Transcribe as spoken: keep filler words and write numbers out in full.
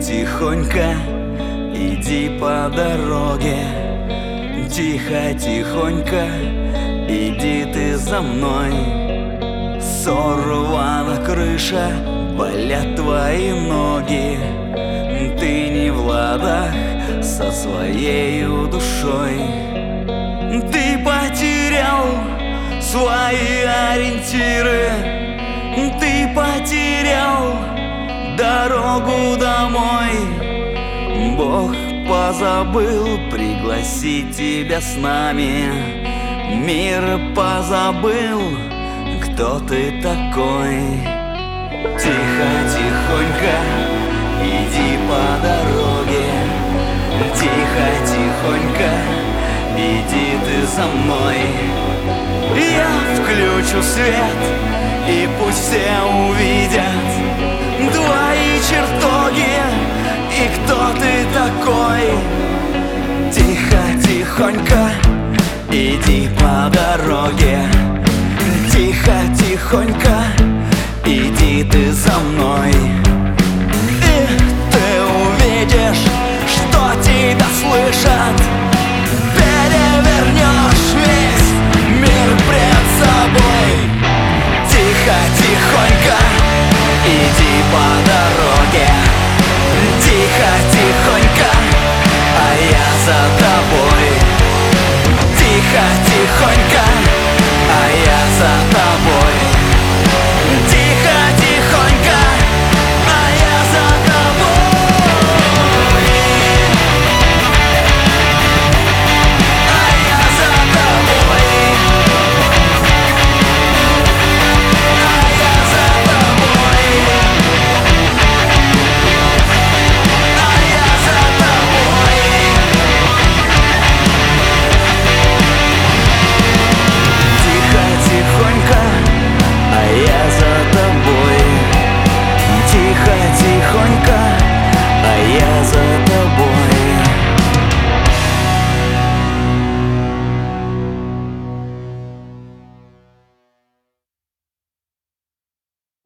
тихонько иди по дороге. Тихо, тихонько иди ты за мной. Сорвана крыша, болят твои ноги. Ты не в ладах со своей душой. Ты потерял свои ориентиры. Ты потерял дорогу домой. Бог позабыл пригласить тебя с нами. Мир позабыл, кто ты такой. Тихо, тихонько иди по дороге. Тихо, тихонько иди ты за мной. Я включу свет, и пусть все увидят